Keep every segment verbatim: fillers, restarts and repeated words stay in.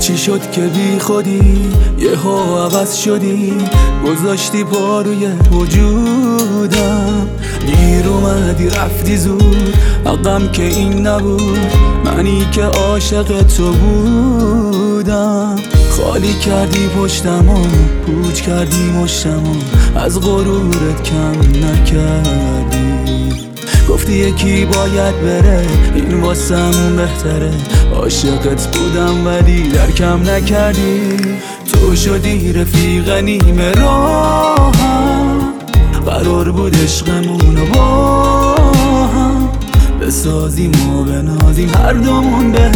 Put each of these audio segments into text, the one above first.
چی شد که بی خودی یه ها عوض شدی، گذاشتی پا روی وجودم. دیر اومدی رفتی زود، حقم که این نبود، منی که عاشق تو بودم. خالی کردی پشتمو، پوچ کردی مشتمو، از غرورت کم نکردی. گفتی یکی باید بره، این واسمون بهتره. عاشقت بودم ولی درکم نکردی. تو شدی رفیق نیمه راهم، قرار بود عشقمونو با هم بسازیم و بنازیم هر دومون بهش.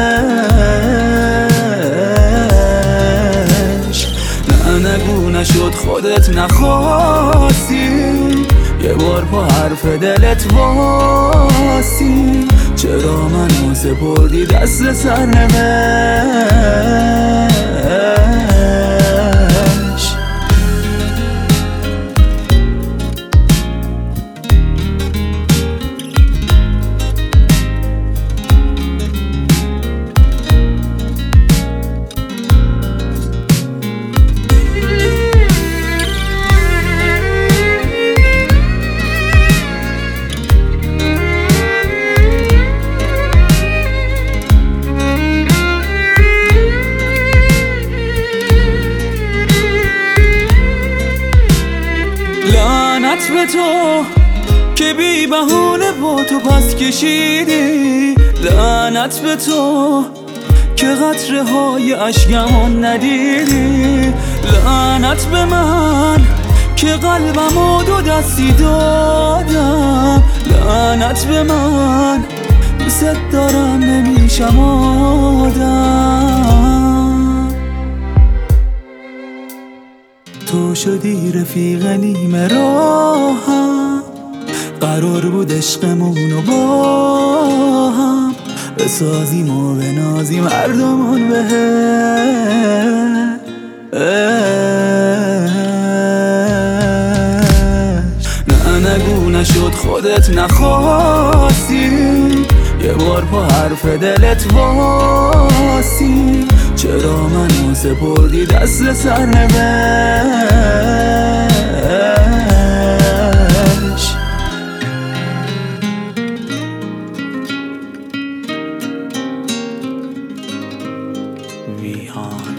نه نگو نشد خودت نخواستی، یه بار پا حرف دلت واسی. چرا منو سپردی دست سرنوشت؟ لعنت به تو که بی بهونه با تو پس کشیدی. لعنت به تو که قطره های اشکمون ندیدی. لعنت به من که قلبمو دو دستی دادم. لعنت به من دوست دارم نمیشم آدم. تو شدی رفیق نیمه راهم، قرار بود عشقمونو با هم بسازیم و بنازیم هر دومون بهش. نه نگو نشد خودت نخواستی، یه بار پا حرف دلت واسی. چرا منو سپردی دست سرنوشت؟ ویهان